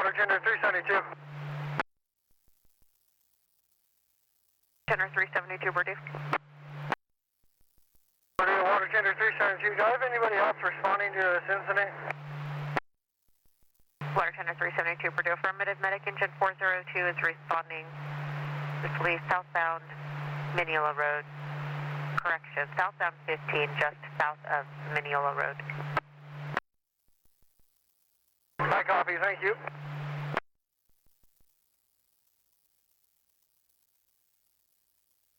water tender 372. Tender 372, Purdue. Purdue, water tender 372. Do I have anybody else responding to this incident? Water tender 372, Purdue. Affirmative, medic engine 402 is responding. This leaves southbound Mineola Road. Correction, southbound 15, just south of Mineola Road. I copy, thank you.